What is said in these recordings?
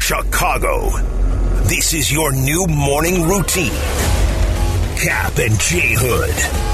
Chicago. This is your new morning routine. Cap and J Hood.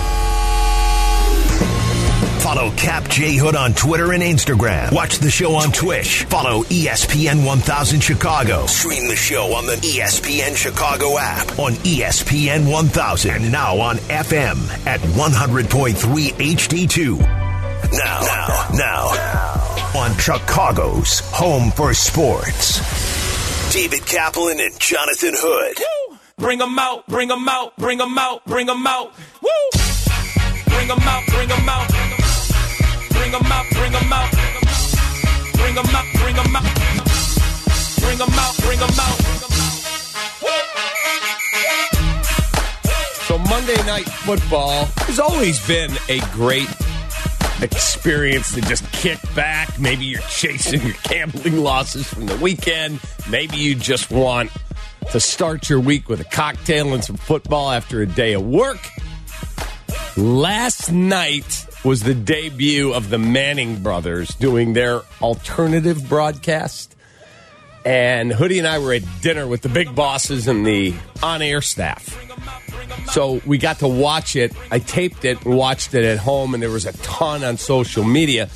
Follow Cap J Hood on Twitter and Instagram. Watch the show on Twitch. Follow ESPN 1000 Chicago. Stream the show on the ESPN Chicago app, on ESPN 1000, and now on FM at 100.3 HD2. Now, on Chicago's home for sports, David Kaplan and Jonathan Hood. Woo! Bring them out, bring them out, bring them out, bring them out. Woo! Bring them out, bring them out. Bring them out, bring them out. Bring them out, bring them out. Bring them out, bring them out. So Monday Night Football has always been a great experience to just kick back. Maybe you're chasing your gambling losses from the weekend. Maybe you just want to start your week with a cocktail and some football after a day of work. Last night was the debut of the Manning brothers doing their alternative broadcast. And Hoodie and I were at dinner with the big bosses and the on-air staff. So we got to watch it. I taped it and watched it at home, and there was a ton on social media.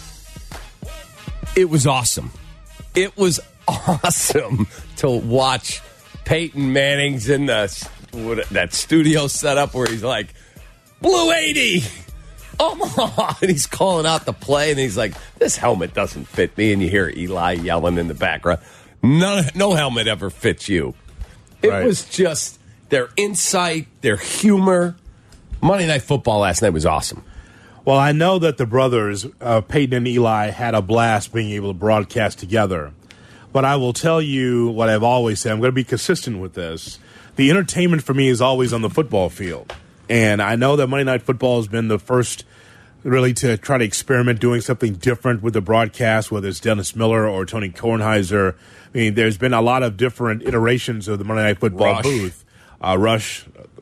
It was awesome. It was awesome to watch Peyton Manning's in that studio setup where he's like, Blue 80! Omaha! And he's calling out the play, and he's like, this helmet doesn't fit me. And you hear Eli yelling in the background. No helmet ever fits you. It was just their insight, their humor. Monday Night Football last night was awesome. Well, I know that the brothers, Peyton and Eli, had a blast being able to broadcast together. But I will tell you what I've always said. I'm going to be consistent with this. The entertainment for me is always on the football field. And I know that Monday Night Football has been the first really to try to experiment doing something different with the broadcast, whether it's Dennis Miller or Tony Kornheiser. I mean, there's been a lot of different iterations of the Monday Night Football booth. Rush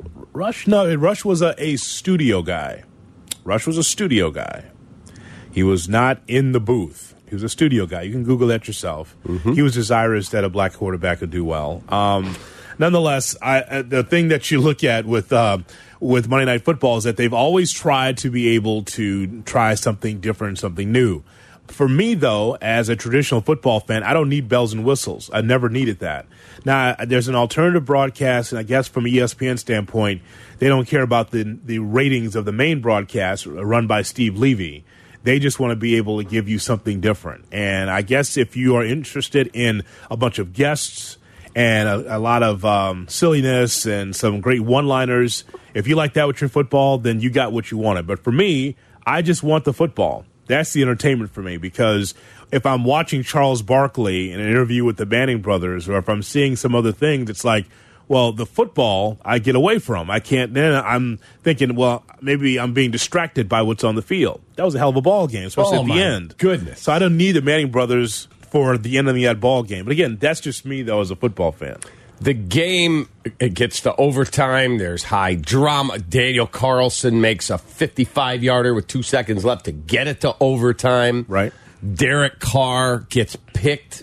was a studio guy. Rush was a studio guy. He was not in the booth. He was a studio guy. You can Google that yourself. Mm-hmm. He was desirous that a black quarterback would do well. Nonetheless, the thing that you look at with Monday Night Football is that they've always tried to be able to try something different, something new. For me, though, as a traditional football fan, I don't need bells and whistles. I never needed that. Now, there's an alternative broadcast, and I guess from an ESPN standpoint, they don't care about the ratings of the main broadcast run by Steve Levy. They just want to be able to give you something different. And I guess if you are interested in a bunch of guests and a lot of silliness and some great one-liners, if you like that with your football, then you got what you wanted. But for me, I just want the football. That's the entertainment for me, because if I'm watching Charles Barkley in an interview with the Manning brothers, or if I'm seeing some other things, it's like, well, the football I get away from. I can't. Then I'm thinking, well, maybe I'm being distracted by what's on the field. That was a hell of a ball game, especially at the end. Goodness. So I don't need the Manning brothers for the end of that ball game. But again, that's just me, though, as a football fan. The game, it gets to overtime. There's high drama. Daniel Carlson makes a 55-yarder with 2 seconds left to get it to overtime. Right. Derek Carr gets picked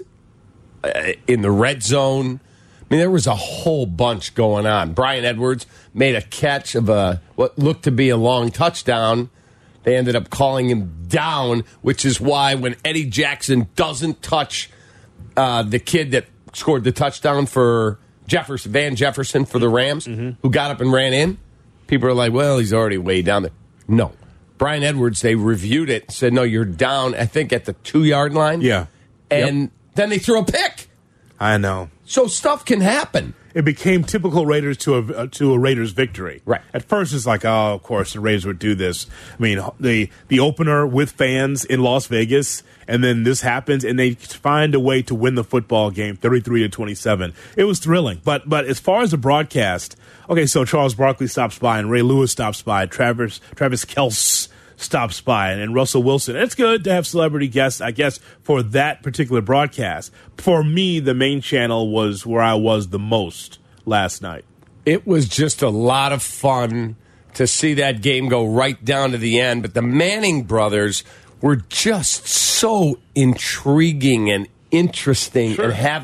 in the red zone. I mean, there was a whole bunch going on. Brian Edwards made a catch of what looked to be a long touchdown. They ended up calling him down, which is why when Eddie Jackson doesn't touch the kid that scored the touchdown for Van Jefferson for the Rams, who got up and ran in, people are like, well, he's already way down there. No. Brian Edwards, they reviewed it, said, no, you're down, I think, at the 2-yard line. Yeah. And then they threw a pick. I know. So stuff can happen. It became typical Raiders to a Raiders victory. Right. At first, it's like, oh, of course, the Raiders would do this. I mean, the opener with fans in Las Vegas, and then this happens, and they find a way to win the football game, 33-27. It was thrilling. But as far as the broadcast, okay, so Charles Barkley stops by, and Ray Lewis stops by, Travis Kelce stops by, and Russell Wilson. It's good to have celebrity guests, I guess, for that particular broadcast. For me, the main channel was where I was the most last night. It was just a lot of fun to see that game go right down to the end. But the Manning brothers were just so intriguing and interesting and having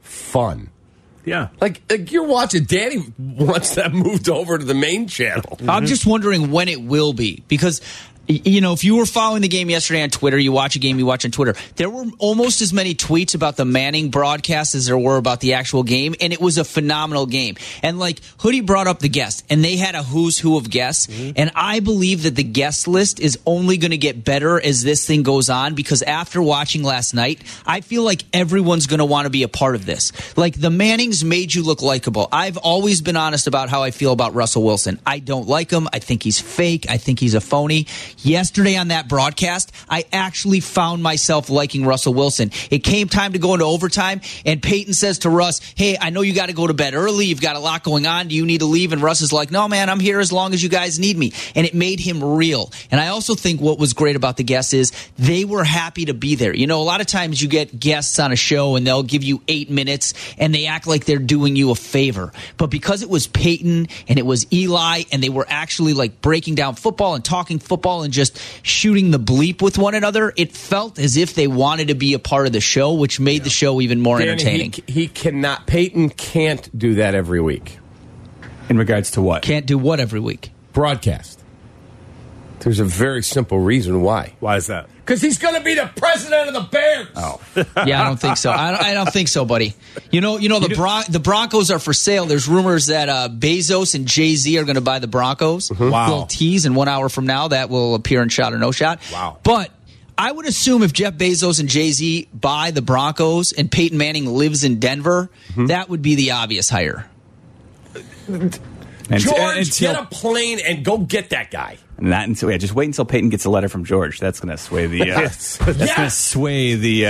fun. Yeah. Like you're watching. Danny wants that moved over to the main channel. I'm just wondering when it will be, because if you were following the game yesterday on Twitter, you watch a game you watch on Twitter, there were almost as many tweets about the Manning broadcast as there were about the actual game, and it was a phenomenal game. And like Hoodie brought up the guests, and they had a who's who of guests, and I believe that the guest list is only going to get better as this thing goes on, because after watching last night, I feel like everyone's going to want to be a part of this. Like, the Mannings made you look likable. I've always been honest about how I feel about Russell Wilson. I don't like him. I think he's fake. I think he's a phony. Yesterday on that broadcast, I actually found myself liking Russell Wilson. It came time to go into overtime, and Peyton says to Russ, hey, I know you got to go to bed early. You've got a lot going on. Do you need to leave? And Russ is like, no, man, I'm here as long as you guys need me. And it made him real. And I also think what was great about the guests is they were happy to be there. A lot of times you get guests on a show and they'll give you 8 minutes and they act like they're doing you a favor. But because it was Peyton and it was Eli, and they were actually like breaking down football and talking football and just shooting the bleep with one another, it felt as if they wanted to be a part of the show, which made the show even more entertaining. Peyton can't do that every week. In regards to what? Can't do what every week? Broadcast. There's a very simple reason why. Why is that? Because he's going to be the president of the Bears. Oh. Yeah, I don't think so. I don't think so, buddy. The Broncos are for sale. There's rumors that Bezos and Jay-Z are going to buy the Broncos. Wow. We'll tease in 1 hour from now. That will appear in Shot or No Shot. Wow. But I would assume if Jeff Bezos and Jay-Z buy the Broncos and Peyton Manning lives in Denver, that would be the obvious hire. George, get a plane and go get that guy. Not until just wait until Peyton gets a letter from George. That's going to sway the. That's going to sway the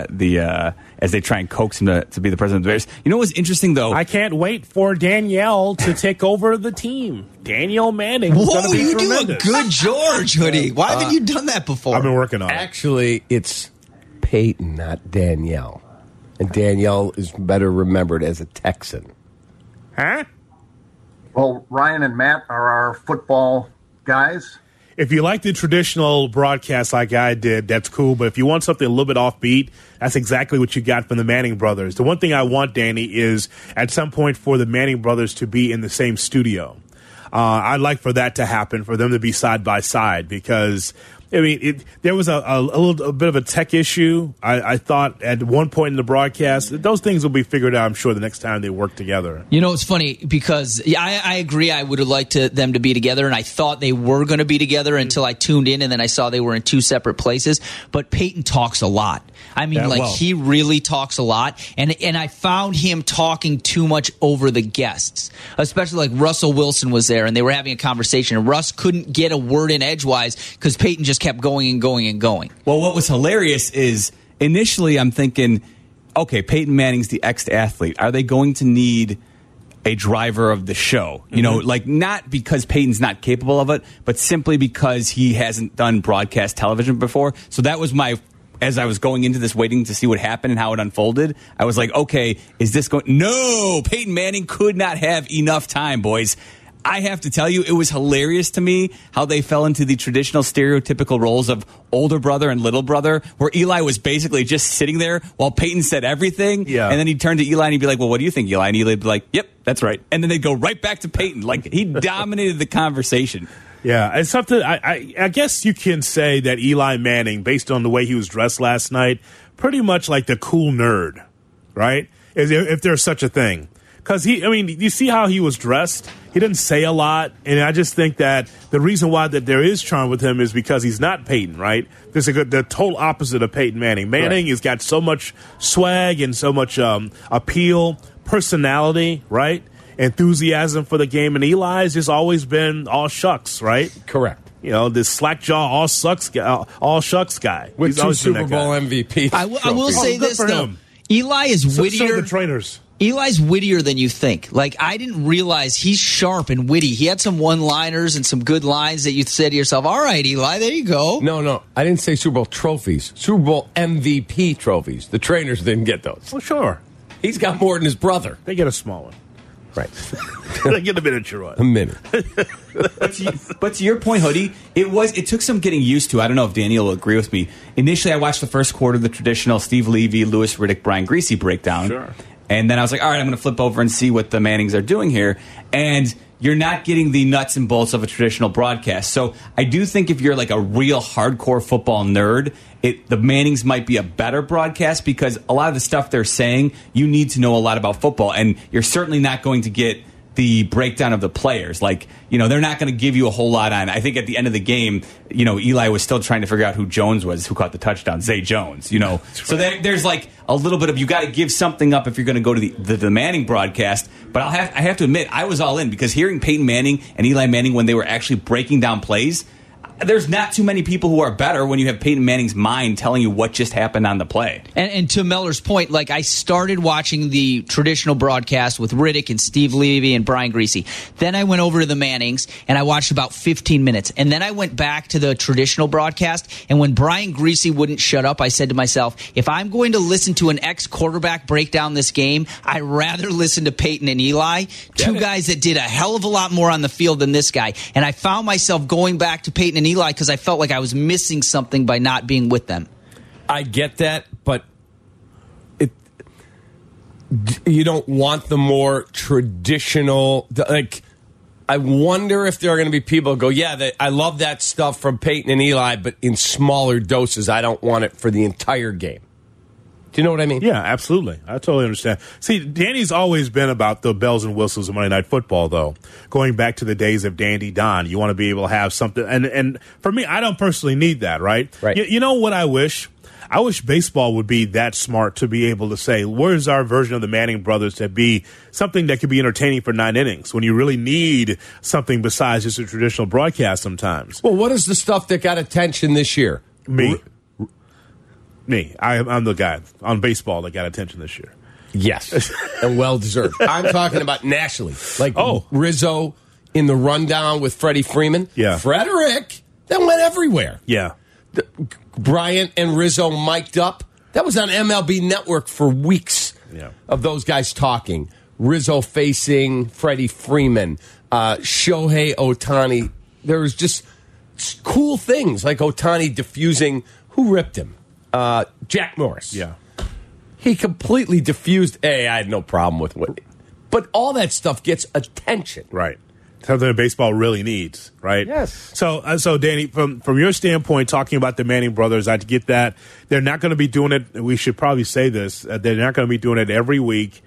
as they try and coax him to be the president of the Bears. You know what's interesting though? I can't wait for Danielle to take over the team. Danielle Manning. Whoa, you tremendous. Do a good George, Hoodie. Why haven't you done that before? I've been working on it. Actually, it's Peyton, not Danielle, and Danielle is better remembered as a Texan. Huh? Well, Ryan and Matt are our football guys. If you like the traditional broadcast like I did, that's cool. But if you want something a little bit offbeat, that's exactly what you got from the Manning brothers. The one thing I want, Danny, is at some point for the Manning brothers to be in the same studio. I'd like for that to happen, for them to be side by side, because there was a bit of a tech issue. I thought at one point in the broadcast, those things will be figured out, I'm sure, the next time they work together. It's funny because I agree. I would have liked them to be together, and I thought they were going to be together until I tuned in, and then I saw they were in two separate places. But Peyton talks a lot. He really talks a lot, and I found him talking too much over the guests, especially like Russell Wilson was there, and they were having a conversation, and Russ couldn't get a word in edgewise because Peyton just kept going and going and going. Well, what was hilarious is initially I'm thinking, okay, Peyton Manning's the ex-athlete. Are they going to need a driver of the show? Not because Peyton's not capable of it, but simply because he hasn't done broadcast television before. So that was as I was going into this, waiting to see what happened and how it unfolded, I was like, okay, is this going... No! Peyton Manning could not have enough time, boys. I have to tell you, it was hilarious to me how they fell into the traditional stereotypical roles of older brother and little brother, where Eli was basically just sitting there while Peyton said everything. Yeah. And then he'd turn to Eli and he'd be like, well, what do you think, Eli? And Eli'd be like, yep, that's right. And then they'd go right back to Peyton. Like, he dominated the conversation. Yeah, it's something I guess you can say that Eli Manning, based on the way he was dressed last night, pretty much like the cool nerd, right? If there's such a thing. Because you see how he was dressed? He didn't say a lot, and I just think that the reason why that there is charm with him is because he's not Peyton, right? There's the total opposite of Peyton Manning. Manning has got so much swag and so much appeal, personality, right? Enthusiasm for the game, and Eli's just always been all shucks, right? Correct. This slack jaw, all shucks guy. With two Super Bowl MVPs. I will say this, though. Eli is wittier. So the trainers. Eli's wittier than you think. Like, I didn't realize he's sharp and witty. He had some one-liners and some good lines that you said to yourself, all right, Eli, there you go. No. I didn't say Super Bowl trophies. Super Bowl MVP trophies. The trainers didn't get those. Well, sure. He's got more than his brother. They get a small one. Right. They get a miniature one. A mini. But to your point, Hoodie, it took some getting used to. I don't know if Daniel will agree with me. Initially, I watched the first quarter of the traditional Steve Levy, Louis Riddick, Brian Griese breakdown. Sure. And then I was like, all right, I'm going to flip over and see what the Mannings are doing here. And you're not getting the nuts and bolts of a traditional broadcast. So I do think if you're like a real hardcore football nerd, the Mannings might be a better broadcast because a lot of the stuff they're saying, you need to know a lot about football. And you're certainly not going to get the breakdown of the players. Like, they're not going to give you a whole lot on. I think at the end of the game, Eli was still trying to figure out who Jones was, who caught the touchdown, Zay Jones, So there's like a little bit of, you got to give something up if you're going to go to the Manning broadcast. But I have to admit, I was all in because hearing Peyton Manning and Eli Manning when they were actually breaking down plays, there's not too many people who are better when you have Peyton Manning's mind telling you what just happened on the play. And to Meller's point, like I started watching the traditional broadcast with Riddick and Steve Levy and Brian Griese. Then I went over to the Mannings and I watched about 15 minutes. And then I went back to the traditional broadcast. And when Brian Griese wouldn't shut up, I said to myself, if I'm going to listen to an ex-quarterback break down this game, I'd rather listen to Peyton and Eli, two guys that did a hell of a lot more on the field than this guy. And I found myself going back to Peyton and Eli because I felt like I was missing something by not being with them. I get that, but you don't want the more traditional. Like, I wonder if there are going to be people who go, yeah, I love that stuff from Peyton and Eli, but in smaller doses. I don't want it for the entire game. Do you know what I mean? Yeah, absolutely. I totally understand. See, Danny's always been about the bells and whistles of Monday Night Football, though. Going back to the days of Dandy Don, you want to be able to have something. And for me, I don't personally need that, right? Right. You know what I wish? I wish baseball would be that smart to be able to say, where's our version of the Manning brothers to be something that could be entertaining for 9 innings when you really need something besides just a traditional broadcast sometimes. Well, what is the stuff that got attention this year? Me. I'm the guy on baseball that got attention this year. Yes, and well-deserved. I'm talking about nationally. Like Rizzo in the rundown with Freddie Freeman. Yeah. Frederick, that went everywhere. Yeah. Bryant and Rizzo mic'd up. That was on MLB Network for weeks of those guys talking. Rizzo facing Freddie Freeman, Shohei Ohtani. There was just cool things like Ohtani diffusing. Who ripped him? Jack Morris. Yeah. He completely diffused. I had no problem with it. But all that stuff gets attention. Right. Something that baseball really needs, right? Yes. So Danny, from your standpoint, talking about the Manning brothers, I get that. They're not going to be doing it. We should probably say this. They're not going to be doing it every week.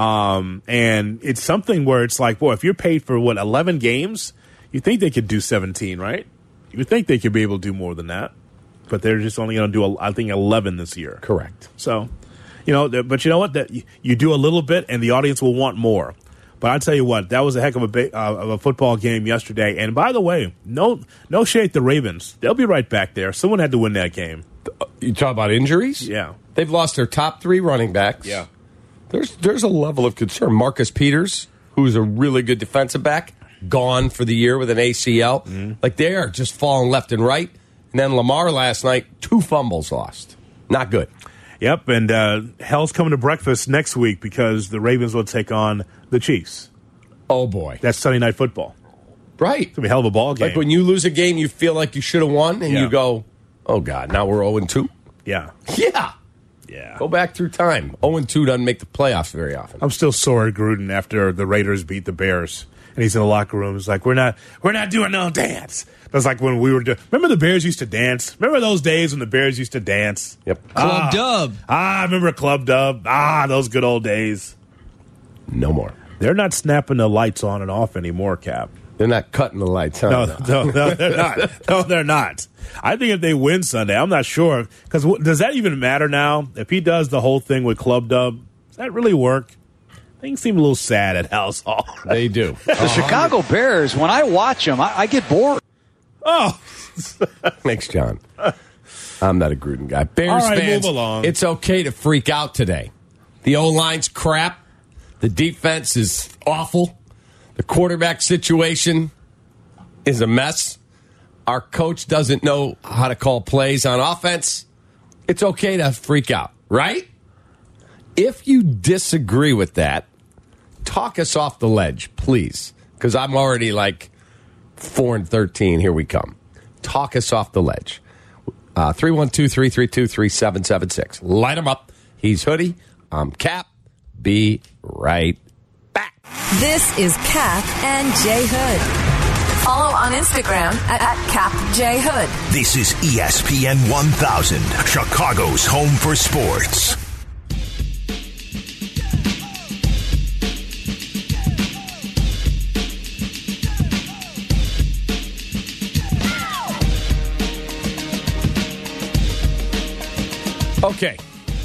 And it's something where it's like, boy, if you're paid for, 11 games, you think they could do 17, right? You would think they could be able to do more than that. But they're just only going to do, I think, 11 this year. Correct. So, but you know what? That you do a little bit, and the audience will want more. But I tell you what, that was a heck of a football game yesterday. And by the way, no shade at the Ravens. They'll be right back there. Someone had to win that game. You talk about injuries? Yeah, they've lost their top 3 running backs. Yeah, there's a level of concern. Marcus Peters, who's a really good defensive back, gone for the year with an ACL. Mm-hmm. Like they are just falling left and right. And then Lamar last night, 2 fumbles lost. Not good. Yep, and hell's coming to breakfast next week because the Ravens will take on the Chiefs. Oh, boy. That's Sunday Night Football. Right. It's going to be a hell of a ball game. Like when you lose a game you feel like you should have won, and you go, oh, God, now we're 0-2? Yeah. Yeah. Go back through time. 0-2 doesn't make the playoffs very often. I'm still sore at Gruden after the Raiders beat the Bears. And he's in the locker room. It's like, we're not doing no dance. That's like when we were remember the Bears used to dance? Remember those days when the Bears used to dance? Yep. Club Dub. I remember Club Dub. Those good old days. No more. They're not snapping the lights on and off anymore, Cap. They're not cutting the lights on. No, they're not. No, they're not. I think if they win Sunday, I'm not sure. Because does that even matter now? If he does the whole thing with Club Dub, does that really work? Things seem a little sad at House Hall. They do. The Chicago Bears, when I watch them, I get bored. Oh. Thanks, John. I'm not a Gruden guy. Bears all right, fans, move along. It's okay to freak out today. The O-line's crap. The defense is awful. The quarterback situation is a mess. Our coach doesn't know how to call plays on offense. It's okay to freak out, right? If you disagree with that, talk us off the ledge, please. Because I'm already like 4-13. Here we come. Talk us off the ledge. 312-332-3776. Light them up. He's Hoodie. I'm Cap. be right back. This is Cap and Jay Hood. Follow on Instagram at CapJHood. This is ESPN 1000, Chicago's home for sports. Okay.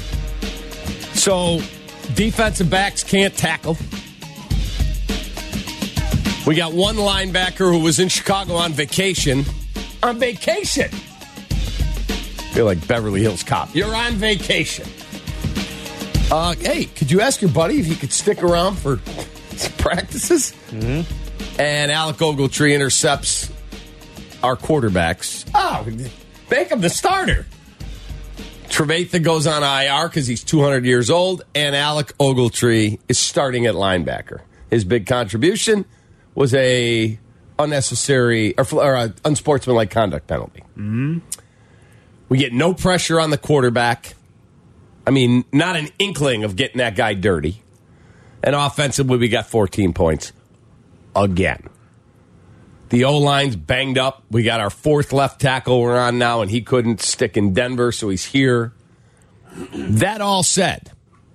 So, defensive backs can't tackle. We got one linebacker who was in Chicago on vacation. On vacation! Feel like Beverly Hills Cop. You're on vacation. Hey, could you ask your buddy if he could stick around for some practices? Mm-hmm. And Alec Ogletree intercepts our quarterbacks. Oh, make him the starter. Trevathan goes on IR because he's 200 years old, and Alec Ogletree is starting at linebacker. His big contribution was a unnecessary or a unsportsmanlike conduct penalty. Mm-hmm. We get no pressure on the quarterback. I mean, not an inkling of getting that guy dirty. And offensively, we got 14 points again. The O-line's banged up. We got our fourth left tackle we're on now, and he couldn't stick in Denver, so he's here. That all said,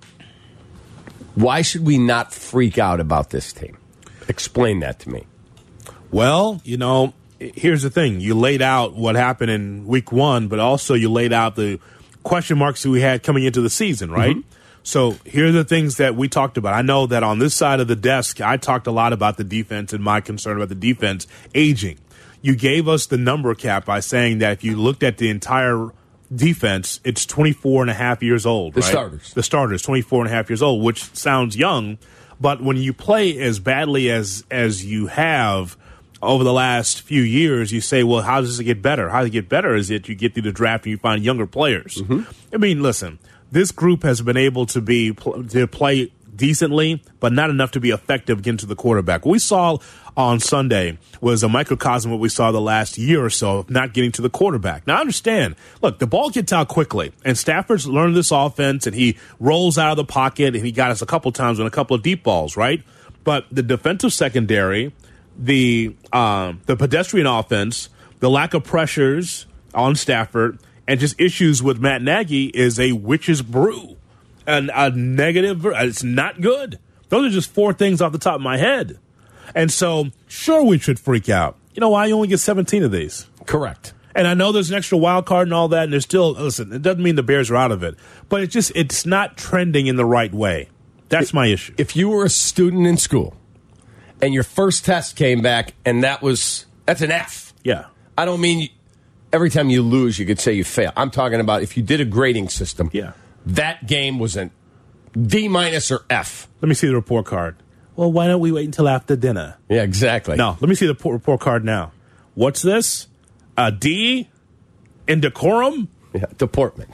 why should we not freak out about this team? Explain that to me. Well, here's the thing. You laid out what happened in week one, but also you laid out the question marks that we had coming into the season, right? Mm-hmm. So here are the things that we talked about. I know that on this side of the desk, I talked a lot about the defense and my concern about the defense aging. You gave us the number, Cap, by saying that if you looked at the entire defense, it's 24 and a half years old. The right? starters. The starters, 24 and a half years old, which sounds young. But when you play as badly as you have over the last few years, you say, well, how does it get better? How does it get better is that you get through the draft and you find younger players. Mm-hmm. I mean, listen, this group has been able to play decently, but not enough to be effective against the quarterback. What we saw on Sunday was a microcosm of what we saw the last year or so of not getting to the quarterback. Now, I understand. Look, the ball gets out quickly, and Stafford's learned this offense, and he rolls out of the pocket, and he got us a couple times on a couple of deep balls, right? But the defensive secondary, the pedestrian offense, the lack of pressures on Stafford, and just issues with Matt Nagy is a witch's brew. And a negative, it's not good. Those are just four things off the top of my head. And so, sure, we should freak out. You know why? You only get 17 of these. Correct. And I know there's an extra wild card and all that, and there's still, listen, it doesn't mean the Bears are out of it. But it's not trending in the right way. That's my issue. If you were a student in school and your first test came back and that's an F. Yeah. I don't mean every time you lose, you could say you fail. I'm talking about if you did a grading system. Yeah. That game was an D- or F. Let me see the report card. Well, why don't we wait until after dinner? Yeah, exactly. No, let me see the report card now. What's this? A D? Indecorum? Yeah, deportment.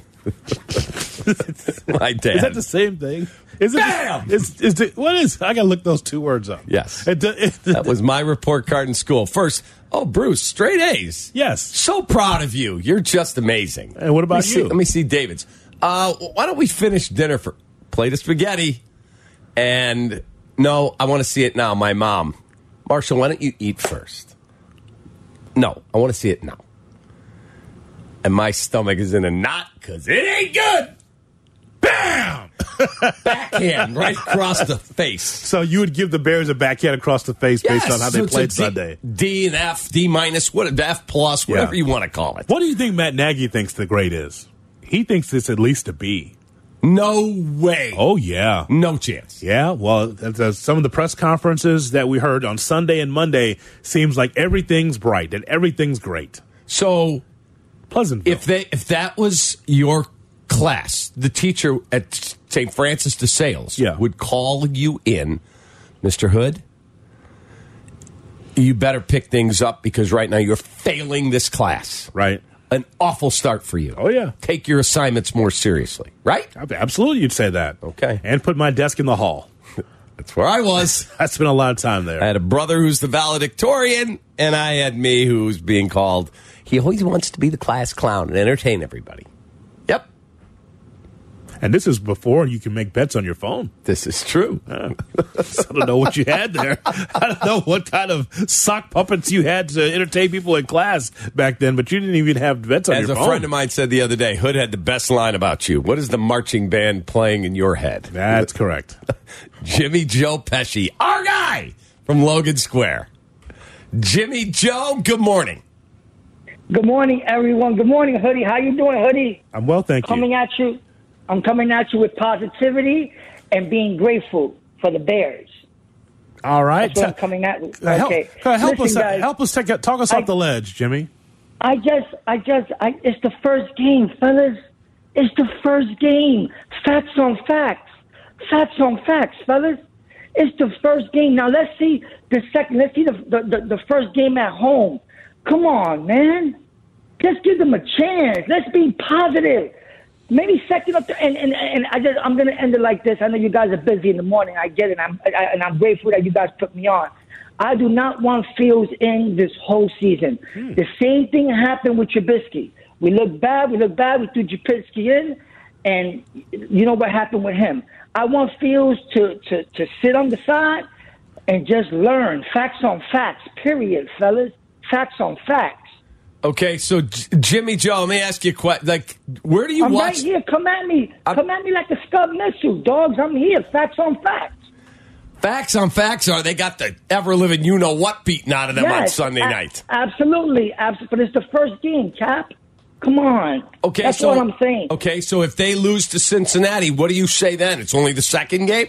My dad. Is that the same thing? Is it? Bam! What is? I got to look those two words up. Yes. That was my report card in school. First, Bruce, straight A's. Yes. So proud of you. You're just amazing. And what about you? Let me see David's. Why don't we finish dinner for plate of spaghetti? And no, I want to see it now. My mom. Marshall, why don't you eat first? No, I want to see it now. And my stomach is in a knot because it ain't good. Bam! Backhand right across the face. So you would give the Bears a backhand across the face based on how they played Sunday. D and F, D minus, F plus, whatever you want to call it. What do you think Matt Nagy thinks the grade is? He thinks it's at least a B. No way. Oh, yeah. No chance. Yeah, well, some of the press conferences that we heard on Sunday and Monday seems like everything's bright and everything's great. So, Pleasantville. If that was your class, the teacher at St. Francis de Sales would call you in, Mr. Hood, you better pick things up because right now you're failing this class. Right. An awful start for you. Oh, yeah. Take your assignments more seriously, right? Absolutely, you'd say that. Okay. And put my desk in the hall. That's where I was. I spent a lot of time there. I had a brother who's the valedictorian, and I had me who's being called. He always wants to be the class clown and entertain everybody. Yep. And this is before you can make bets on your phone. This is true. I don't know what you had there. I don't know what kind of sock puppets you had to entertain people in class back then, but you didn't even have bets on your phone. As a friend of mine said the other day, Hood had the best line about you. What is the marching band playing in your head? That's correct. Jimmy Joe Pesci, our guy from Logan Square. Jimmy Joe, good morning. Good morning, everyone. Good morning, Hoodie. How you doing, Hoodie? I'm well, thank you. I'm coming at you with positivity and being grateful for the Bears. All right. That's what I'm coming at you. Okay. Help Listen, us talk us off the ledge, Jimmy. It's the first game, fellas. It's the first game. Facts on facts. Facts on facts, fellas. It's the first game. Now let's see the second. Let's see the first game at home. Come on, man. Let's give them a chance. Let's be positive. Maybe second up, and I'm going to end it like this. I know you guys are busy in the morning. I get it, and I'm grateful that you guys put me on. I do not want Fields in this whole season. The same thing happened with Trubisky. We look bad. We threw Trubisky in, and you know what happened with him. I want Fields to sit on the side and just learn. Facts on facts, period, fellas. Facts on facts. Okay, so Jimmy Joe, let me ask you a question. Like, where do you I'm watch? right here. Come at me. Come at me like a Scud missile, dogs. I'm here. Facts on facts. Facts on facts are they got the ever-living you-know-what beaten out of them on Sunday night. Absolutely. But it's the first game, Cap. Come on. Okay, That's what I'm saying. Okay, so if they lose to Cincinnati, what do you say then? It's only the second game?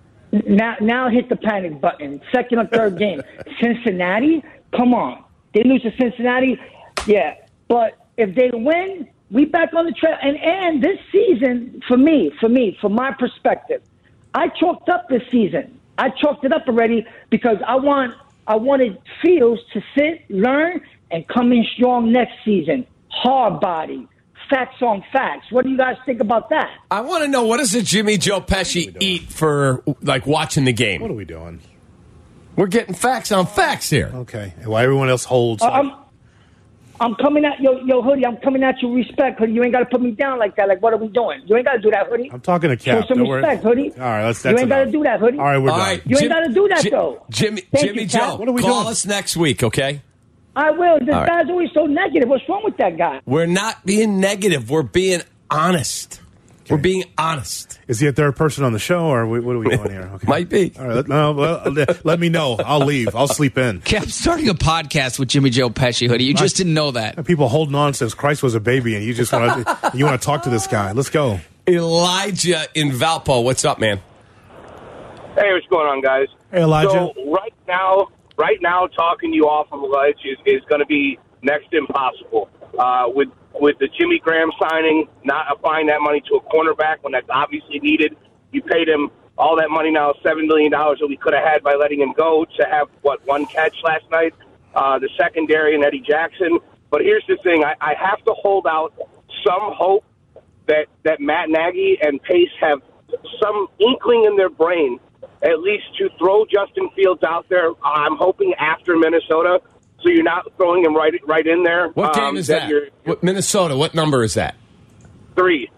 Now hit the panic button. Second or third game. Cincinnati? Come on. They lose to Cincinnati? Yeah. But if they win, we back on the trail. And this season, from my perspective, I chalked up this season. I chalked it up already because I wanted Fields to sit, learn, and come in strong next season. Hard body. Facts on facts. What do you guys think about that? I want to know, what does a Jimmy Joe Pesci eat for, like, watching the game? What are we doing? We're getting facts on facts here. Okay. While everyone else holds. I'm coming at yo Hoodie. I'm coming at you respect, Hoodie. You ain't got to put me down like that. Like, what are we doing? You ain't got to do that, Hoodie. I'm talking to Cap. Show some respect, Hoodie. All right, that's you ain't got to do that, Hoodie. All right, we're done. You ain't got to do that, though. Jimmy Joe, what are we call doing? us next week, okay? I will. This guy's always so negative. What's wrong with that guy? We're not being negative. We're being honest. Okay. We're being honest. Is he a third person on the show, or what are we doing here? Okay. Might be. All right, let me know. I'll leave. I'll sleep in. Cap, starting a podcast with Jimmy Joe Pesci, Hoodie. You just didn't know that. People holding on since Christ was a baby, and you just want to talk to this guy. Let's go. Elijah in Valpo. What's up, man? Hey, what's going on, guys? Hey, Elijah. So right now, talking you off of the ledge is going to be next to impossible. With the Jimmy Graham signing, not applying that money to a cornerback when that's obviously needed. You paid him all that money now, $7 million that we could have had by letting him go to have, one catch last night, the secondary and Eddie Jackson. But here's the thing. I have to hold out some hope that Matt Nagy and Pace have some inkling in their brain, at least to throw Justin Fields out there. I'm hoping after Minnesota, so you're not throwing him right in there. What game is that? Minnesota, what number is that? 3.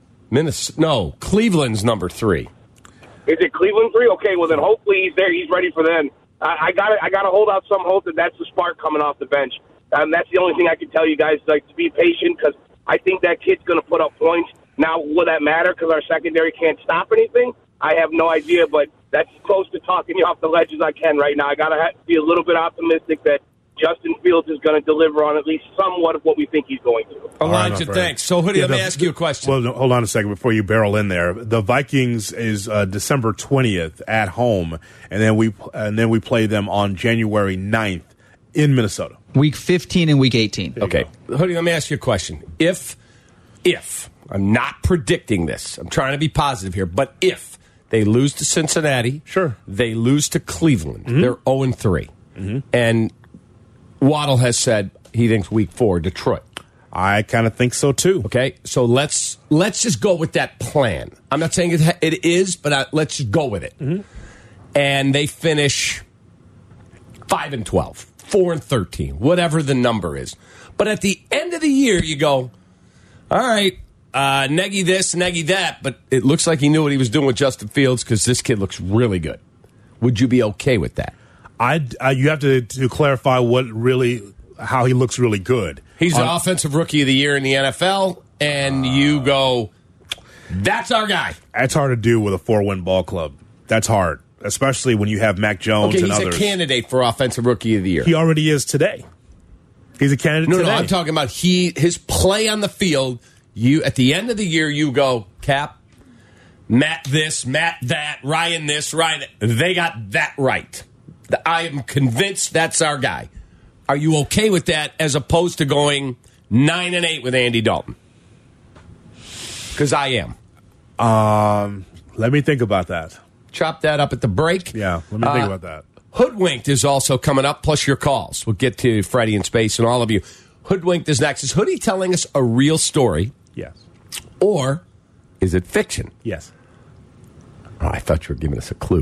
No, Cleveland's number 3. Is it Cleveland 3? Okay, well then hopefully he's there. He's ready for then. I got to hold out some hope that's the spark coming off the bench. That's the only thing I can tell you guys, like, to be patient, because I think that kid's going to put up points. Now, will that matter because our secondary can't stop anything? I have no idea, but that's as close to talking you off the ledge as I can right now. I got to be a little bit optimistic that Justin Fields is going to deliver on at least somewhat of what we think he's going to. Elijah, thanks. So, Hoodie, let me ask you a question. Well, hold on a second before you barrel in there. The Vikings is December 20th at home, and then we play them on January 9th in Minnesota. Week 15 and week 18. Okay. Hoodie, let me ask you a question. If I'm not predicting this, I'm trying to be positive here, but if they lose to Cincinnati, sure, they lose to Cleveland, they're 0-3, and Waddle has said he thinks week 4, Detroit. I kind of think so too. Okay, so let's just go with that plan. I'm not saying it is, but let's just go with it. And they finish 5-12, 4-13, whatever the number is. But at the end of the year, you go, all right, neggy this, neggy that, but it looks like he knew what he was doing with Justin Fields because this kid looks really good. Would you be okay with that? You have to clarify how he looks really good. He's the offensive rookie of the year in the NFL, and you go, that's our guy. That's hard to do with a 4-win ball club. That's hard, especially when you have Mac Jones and others. He's a candidate for offensive rookie of the year. He already is today. He's a candidate today. No, I'm talking about his play on the field. You at the end of the year, you go, Cap, Matt this, Matt that, Ryan this, Ryan that. They got that right. I am convinced that's our guy. Are you okay with that as opposed to going 9-8 with Andy Dalton? Because I am. Let me think about that. Chop that up at the break. Yeah, let me think about that. Hoodwinked is also coming up, plus your calls. We'll get to Freddie and Space and all of you. Hoodwinked is next. Is Hoodie telling us a real story? Yes. Or is it fiction? Yes. Oh, I thought you were giving us a clue.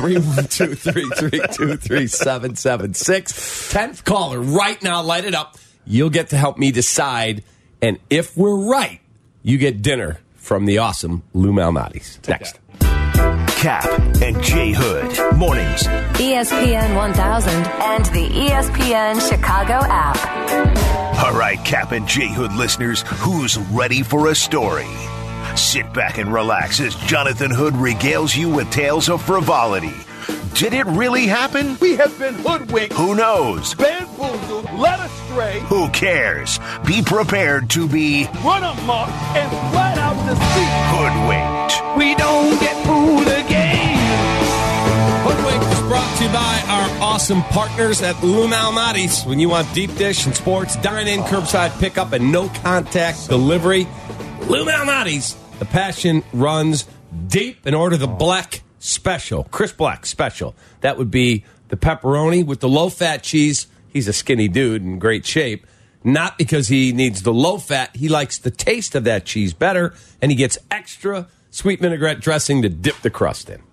312-332-3776. 10th caller right now. Light it up. You'll get to help me decide. And if we're right, you get dinner from the awesome Lou Malnati's. Next. Cap and J Hood. Mornings. ESPN 1000 and the ESPN Chicago app. All right, Cap and J Hood listeners, who's ready for a story? Sit back and relax as Jonathan Hood regales you with tales of frivolity. Did it really happen? We have been hoodwinked. Who knows? Bamboozled, led astray. Who cares? Be prepared to be run amok and flat out deceived. Hoodwinked. We don't get through the game. Hoodwinked is brought to you by our awesome partners at Lou Malnati's. When you want deep dish and sports, dine-in, curbside pickup, and no-contact delivery, Lou Malnati's. The passion runs deep. And order the black special, Chris Black special. That would be the pepperoni with the low-fat cheese. He's a skinny dude in great shape. Not because he needs the low-fat. He likes the taste of that cheese better, and he gets extra sweet vinaigrette dressing to dip the crust in.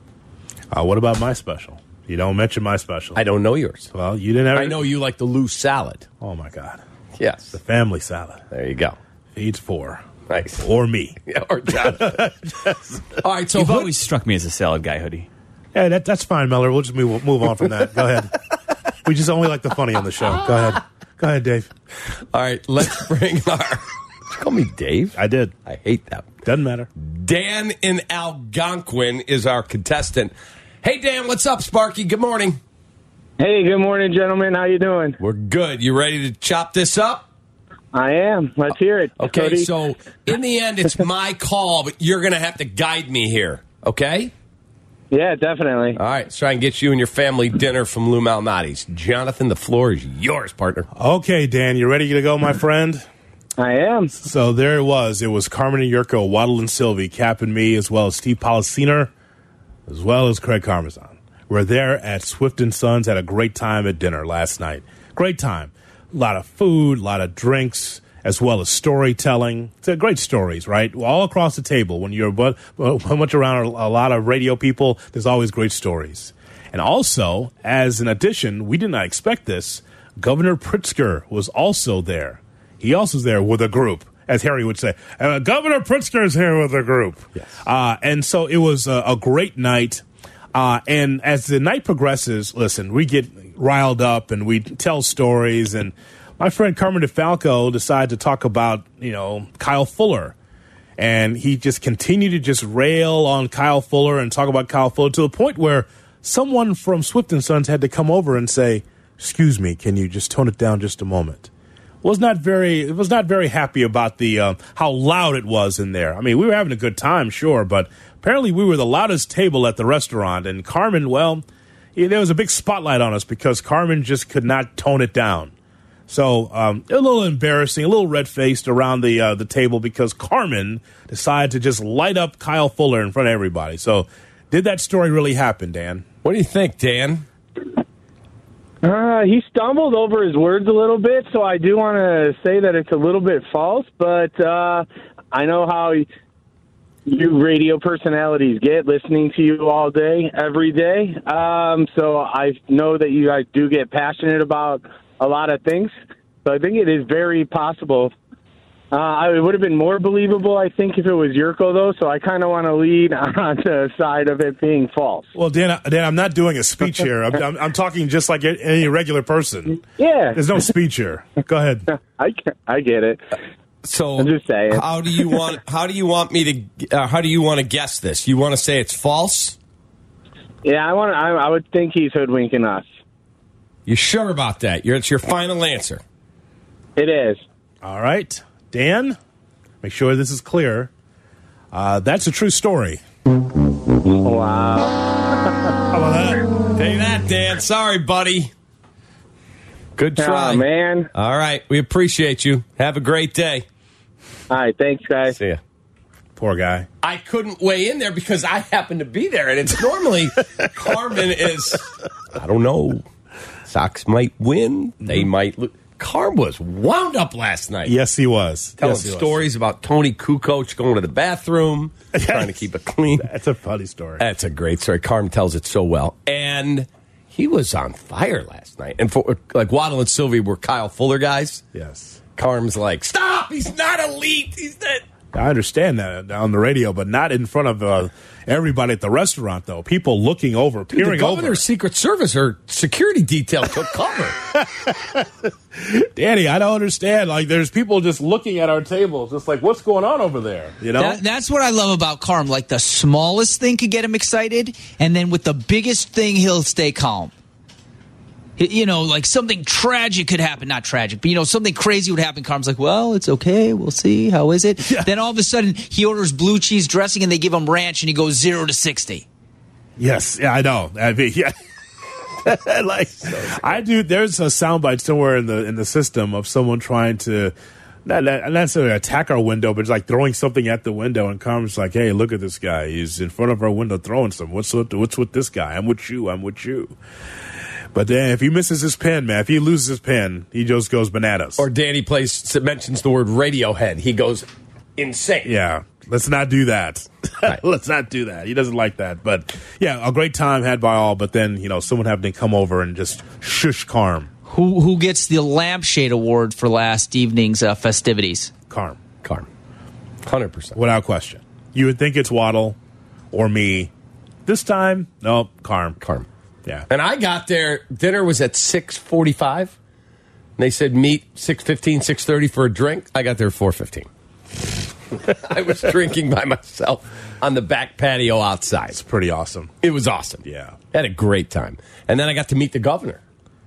What about my special? You don't mention my special. I don't know yours. Well, you didn't ever. I know you like the loose salad. Oh, my God. Yes. The family salad. There you go. Feeds 4. Nice. Or me. Yeah, or John. All right, so You've always struck me as a salad guy, Hoodie. Yeah, that's fine, Miller. We'll just move on from that. Go ahead. We just only like the funny on the show. Go ahead. Go ahead, Dave. All right, let's bring our... Did you call me Dave? I did. I hate that. Doesn't matter. Dan in Algonquin is our contestant. Hey, Dan, what's up, Sparky? Good morning. Hey, good morning, gentlemen. How you doing? We're good. You ready to chop this up? I am. Let's hear it. Okay, Cody. So in the end, it's my call, but you're going to have to guide me here, okay? Yeah, definitely. All right, let's try and get you and your family dinner from Lou Malnati's. Jonathan, the floor is yours, partner. Okay, Dan, you ready to go, my friend? I am. So there it was. It was Carmen and Yurko, Waddle and Sylvie, Cap and me, as well as Steve Policiner, as well as Craig Carmazan. We're there at Swift & Sons, had a great time at dinner last night. Great time. A lot of food, a lot of drinks, as well as storytelling. It's great stories, right? All across the table. When you're much around a lot of radio people, there's always great stories. And also, as an addition, we did not expect this, Governor Pritzker was also there. He also was there with a group, as Harry would say. Governor Pritzker is here with a group. Yes. And so it was a great night. And as the night progresses, listen, we get riled up and we tell stories. And my friend Carmen DeFalco decided to talk about, Kyle Fuller. And he just continued to just rail on Kyle Fuller and talk about Kyle Fuller to the point where someone from Swift & Sons had to come over and say, excuse me, can you just tone it down just a moment? Was not very happy about the how loud it was in there. I mean, we were having a good time, sure, but apparently we were the loudest table at the restaurant. And Carmen, well, there was a big spotlight on us because Carmen just could not tone it down. So a little embarrassing, a little red-faced around the table because Carmen decided to just light up Kyle Fuller in front of everybody. So did that story really happen, Dan? What do you think, Dan? He stumbled over his words a little bit, so I do want to say that it's a little bit false, but I know how you radio personalities get listening to you all day, every day. So I know that you guys do get passionate about a lot of things. So I think it is very possible It would have been more believable, I think, if it was Yurko, though, so I kind of want to lead on the side of it being false. Well, Dan, I'm not doing a speech here. I'm talking just like any regular person. Yeah. There's no speech here. Go ahead. I get it. So I'm just saying. How do you want to guess this? You want to say it's false? Yeah, I would think he's hoodwinking us. You sure about that? It's your final answer. It is. All right. Dan, make sure this is clear. That's a true story. Wow. How about that? Take that, Dan. Sorry, buddy. Good try. Oh, man. All right. We appreciate you. Have a great day. All right. Thanks, guys. See ya. Poor guy. I couldn't weigh in there because I happen to be there, and it's normally Carmen is, I don't know, Sox might win. They might lose. Carm was wound up last night. Yes, he was. Telling stories about Tony Kukoc going to the bathroom, trying to keep it clean. That's a funny story. That's a great story. Carm tells it so well. And he was on fire last night. And for like Waddle and Sylvie were Kyle Fuller guys. Yes. Carm's like, stop! He's not elite. He's not. I understand that on the radio, but not in front of everybody at the restaurant, though. People looking over, peering the over. governor's Secret Service or security detail took cover. Danny, I don't understand. Like, there's people just looking at our tables, just like, what's going on over there? You know, that's what I love about Carm. Like, the smallest thing could get him excited, and then with the biggest thing, he'll stay calm. You know, like something tragic could happen. Not tragic, but, something crazy would happen. Carm's like, well, it's okay. We'll see. How is it? Yeah. Then all of a sudden, he orders blue cheese dressing, and they give him ranch, and he goes 0 to 60. Yes. Yeah, I know. I mean, yeah. I do. There's a soundbite somewhere in the system of someone trying to not necessarily attack our window, but it's like throwing something at the window, and Carm's like, hey, look at this guy. He's in front of our window throwing something. What's with this guy? I'm with you. But then if he misses his pen, man, if he loses his pen, he just goes bananas. Or Danny mentions the word Radiohead. He goes insane. Yeah. Let's not do that. Right. Let's not do that. He doesn't like that. But, yeah, a great time had by all. But then, someone having to come over and just shush Carm. Who gets the Lampshade Award for last evening's festivities? Carm. 100%. Without question. You would think it's Waddle or me. This time, no, Carm. Yeah. And I got there, dinner was at 6:45. They said meet 6:15, 6:30 for a drink. I got there at 4:15. I was drinking by myself on the back patio outside. It's pretty awesome. It was awesome. Yeah. Had a great time. And then I got to meet the governor.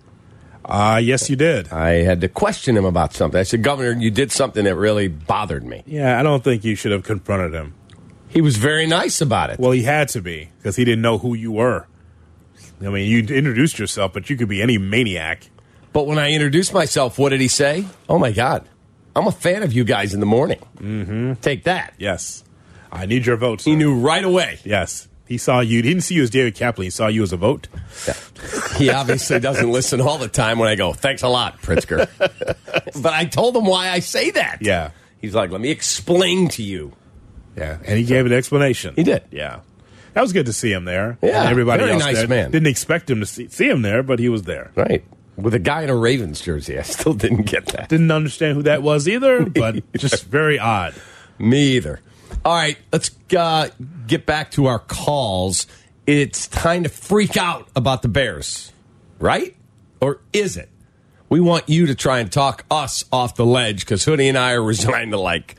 Yes, you did. I had to question him about something. I said, Governor, you did something that really bothered me. Yeah, I don't think you should have confronted him. He was very nice about it. Well, he had to be, because he didn't know who you were. I mean, you introduced yourself, but you could be any maniac. But when I introduced myself, what did he say? Oh, my God. I'm a fan of you guys in the morning. Mm-hmm. Take that. Yes. I need your vote, sir. He knew right away. Yes. He saw you. He didn't see you as David Kaplan. He saw you as a vote. Yeah. He obviously doesn't listen all the time when I go, thanks a lot, Pritzker. But I told him why I say that. Yeah. He's like, let me explain to you. Yeah. And he gave an explanation. He did. Yeah. That was good to see him there. Yeah. And everybody very else nice there. man. Didn't expect him to see him there, but he was there. Right. With a guy in a Ravens jersey. I still didn't get that. Didn't understand who that was either, but just very odd. Me either. All right, let's get back to our calls. It's time to freak out about the Bears, right? Or is it? We want you to try and talk us off the ledge because Hoodie and I are resigned to like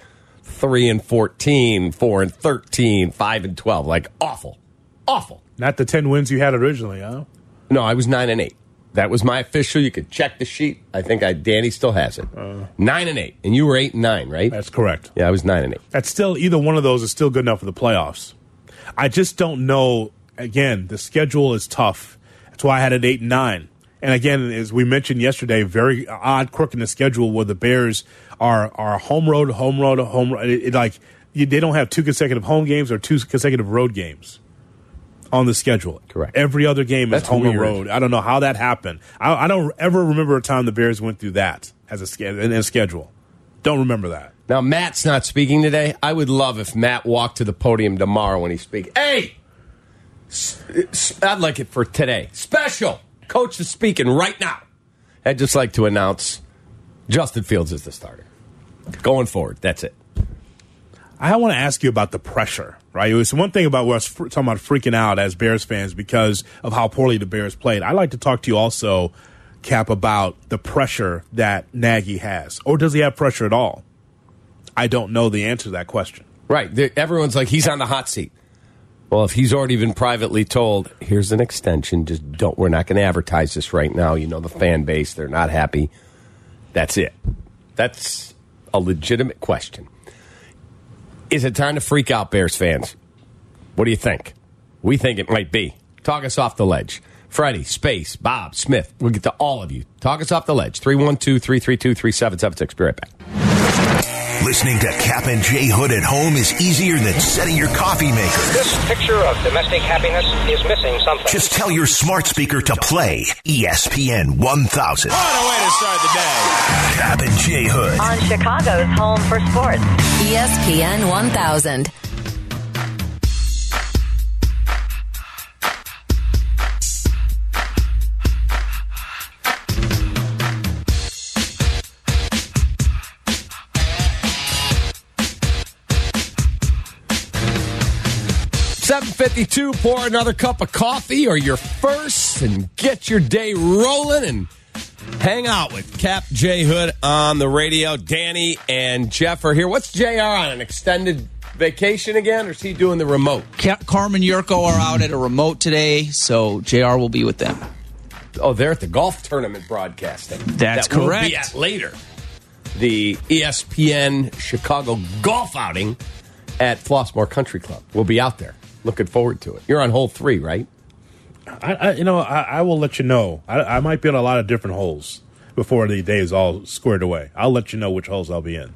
3-14, 4-13, 5-12. Like awful. Awful. Not the 10 wins you had originally, huh? No, I was 9-8. That was my official. You could check the sheet. I think Danny still has it. 9-8, and you were 8-9, right? That's correct. Yeah, I was 9-8. That's still either one of those is still good enough for the playoffs. I just don't know. Again, the schedule is tough. That's why I had it 8-9. And again, as we mentioned yesterday, very odd quirk in the schedule where the Bears are home road. They don't have 2 consecutive home games or 2 consecutive road games on the schedule. Correct. Every other game is home and road. I don't know how that happened. I don't ever remember a time the Bears went through that as a schedule. Don't remember that. Now, Matt's not speaking today. I would love if Matt walked to the podium tomorrow when he speaks. Hey! I'd like it for today. Special! Coach is speaking right now. I'd just like to announce Justin Fields is the starter. Going forward, that's it. I want to ask you about the pressure, right? It was one thing about us talking about freaking out as Bears fans because of how poorly the Bears played. I'd like to talk to you also, Cap, about the pressure that Nagy has. Or does he have pressure at all? I don't know the answer to that question. Right. Everyone's like, he's on the hot seat. Well, if he's already been privately told, here's an extension, we're not going to advertise this right now. You know, the fan base, they're not happy. That's it. That's a legitimate question. Is it time to freak out, Bears fans? What do you think? We think it might be. Talk us off the ledge. Freddie, Space, Bob, Smith. We'll get to all of you. Talk us off the ledge. 312-332-3776. Be right back. Listening to Cap and J Hood at home is easier than setting your coffee maker. This picture of domestic happiness is missing something. Just tell your smart speaker to play ESPN 1000. What a way to start the day. Cap and J Hood. On Chicago's home for sports, ESPN 1000. $7.52, pour another cup of coffee or your first and get your day rolling and hang out with Cap J Hood on the radio. Danny and Jeff are here. What's JR on, an extended vacation again, or is he doing the remote? Carmen Yurko are out at a remote today, so JR will be with them. Oh, they're at the golf tournament broadcasting. That's that correct. We'll be at later. The ESPN Chicago golf outing at Flossmoor Country Club. We'll be out there. Looking forward to it. You're on hole 3, right? I will let you know. I might be on a lot of different holes before the day is all squared away. I'll let you know which holes I'll be in.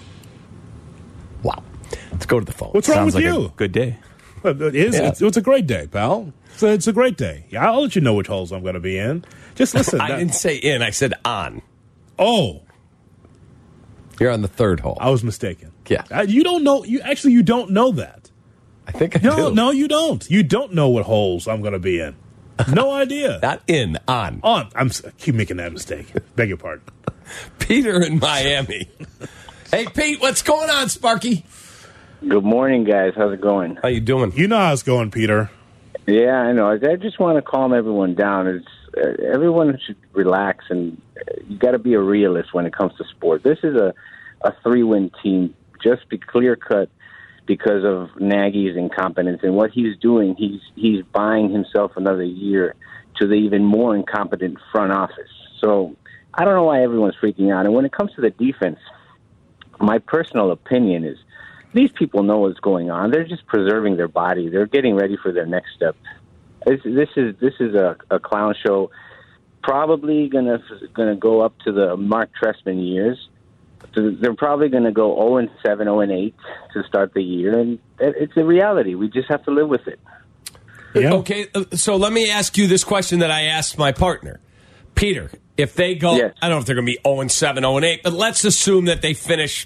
Wow. Let's go to the phone. What's wrong Sounds with like you? a good day. Well, it is. Yeah. It's a great day, pal. It's a great day. Yeah, I'll let you know which holes I'm going to be in. Just listen. I didn't say in. I said on. Oh. You're on the 3rd hole. I was mistaken. Yeah. You don't know. You don't know that. I think I do. No, you don't. You don't know what holes I'm going to be in. No idea. Not in, on. On. I keep making that mistake. Beg your pardon. Peter in Miami. Hey, Pete, what's going on, Sparky? Good morning, guys. How's it going? How you doing? You know how it's going, Peter. Yeah, I know. I just want to calm everyone down. It's everyone should relax, and you got to be a realist when it comes to sport. This is a 3-win team. Just be clear cut. Because of Nagy's incompetence and what he's doing, he's buying himself another year to the even more incompetent front office. So I don't know why everyone's freaking out. And when it comes to the defense, my personal opinion is these people know what's going on. They're just preserving their body. They're getting ready for their next step. This is a clown show. Probably gonna go up to the Mark Trestman years. They're probably going to go 0-7, 0-8 to start the year, and it's a reality. We just have to live with it. Yeah. Okay, so let me ask you this question that I asked my partner. Peter, if they go, yes. I don't know if they're going to be 0-7, 0-8, but let's assume that they finish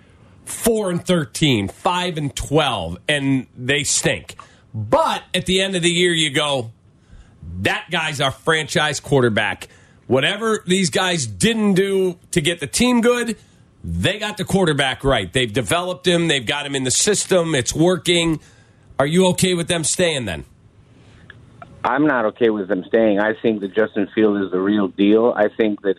4-13, 5-12, and they stink. But at the end of the year, you go, that guy's our franchise quarterback. Whatever these guys didn't do to get the team good, they got the quarterback right. They've developed him. They've got him in the system. It's working. Are you okay with them staying then? I'm not okay with them staying. I think that Justin Fields is the real deal. I think that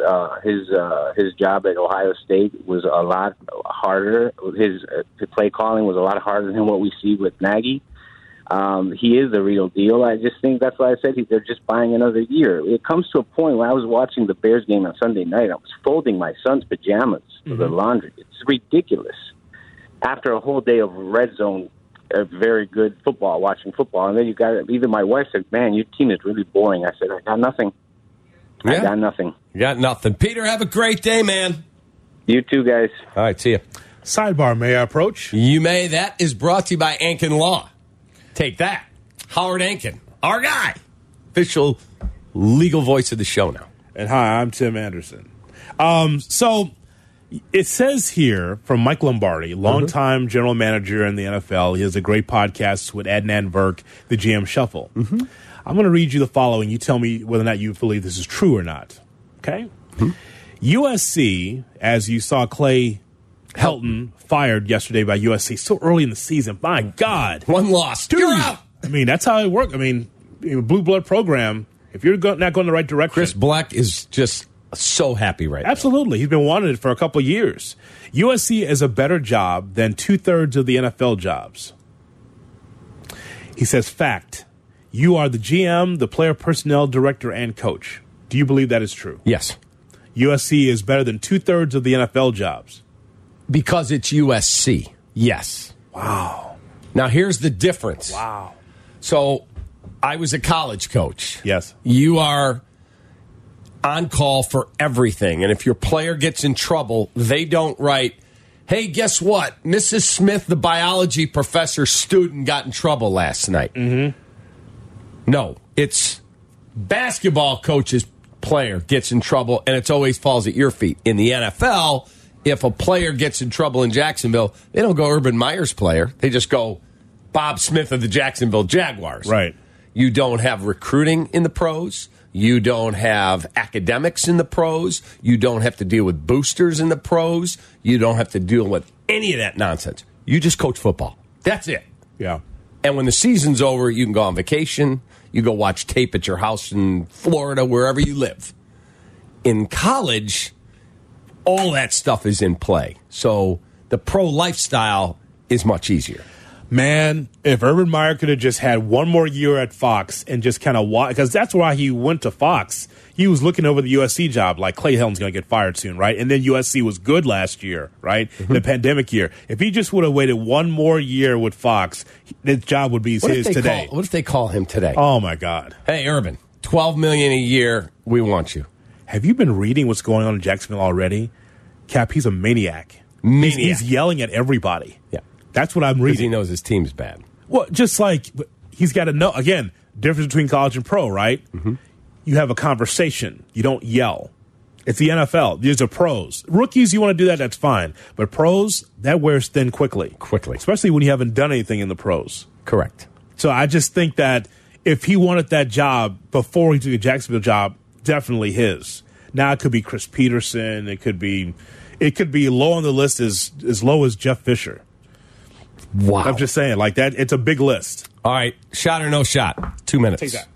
his job at Ohio State was a lot harder. His play calling was a lot harder than what we see with Nagy. He is the real deal. I just think that's why I said they're just buying another year. It comes to a point when I was watching the Bears game on Sunday night, I was folding my son's pajamas for the laundry. It's ridiculous. After a whole day of red zone, very good football, watching football, and then you got even my wife said, "Man, your team is really boring." I said, "I got nothing. I got nothing. You got nothing." Peter, have a great day, man. You too, guys. All right, see ya. Sidebar, may I approach? You may. That is brought to you by Ankin Law. Take that. Howard Ankin, our guy. Official legal voice of the show now. And hi, I'm Tim Anderson. So it says here from Mike Lombardi, longtime general manager in the NFL. He has a great podcast with Adnan Virk, the GM Shuffle. I'm going to read you the following. You tell me whether or not you believe this is true or not. Okay? USC, as you saw Clay Helton fired yesterday by USC. So early in the season. My God. One loss. Dude. You're out. I mean, that's how it works. I mean, blue blood program, if you're not going the right direction. Chris Black is just so happy right now. Absolutely. He's been wanted for a couple of years. USC is a better job than 2/3 of the NFL jobs. He says, fact, you are the GM, the player personnel director, and coach. Do you believe that is true? Yes. USC is better than 2/3 of the NFL jobs. Because it's USC. Yes. Wow. Now, here's the difference. Wow. So, I was a college coach. Yes. You are on call for everything. And if your player gets in trouble, they don't write, hey, guess what? Mrs. Smith, the biology professor's student, got in trouble last night. Mm-hmm. No, it's basketball coach's player gets in trouble, and it always falls at your feet. In the NFL, if a player gets in trouble in Jacksonville, they don't go Urban Meyer's player. They just go Bob Smith of the Jacksonville Jaguars. Right. You don't have recruiting in the pros. You don't have academics in the pros. You don't have to deal with boosters in the pros. You don't have to deal with any of that nonsense. You just coach football. That's it. Yeah. And when the season's over, you can go on vacation. You go watch tape at your house in Florida, wherever you live. In college, all that stuff is in play. So the pro lifestyle is much easier. Man, if Urban Meyer could have just had one more year at Fox and just kind of watch, because that's why he went to Fox. He was looking over the USC job, like Clay Helton's going to get fired soon, right? And then USC was good last year, right? The pandemic year. If he just would have waited one more year with Fox, his job would be his today. What if they call him today? Oh, my God. Hey, Urban, $12 million a year. We want you. Have you been reading what's going on in Jacksonville already? Cap, he's a maniac. He's yelling at everybody. Yeah. That's what I'm reading. Because he knows his team's bad. Well, just like he's got to know, again, difference between college and pro, right? Mm-hmm. You have a conversation. You don't yell. It's the NFL. These are pros. Rookies, you want to do that, that's fine. But pros, that wears thin quickly. Especially when you haven't done anything in the pros. Correct. So I just think that if he wanted that job before he took a Jacksonville job, definitely his. Now it could be Chris Peterson. It could be low on the list as low as Jeff Fisher. Wow. I'm just saying, like that, it's a big list. All right, shot or no shot? 2 minutes. Take that.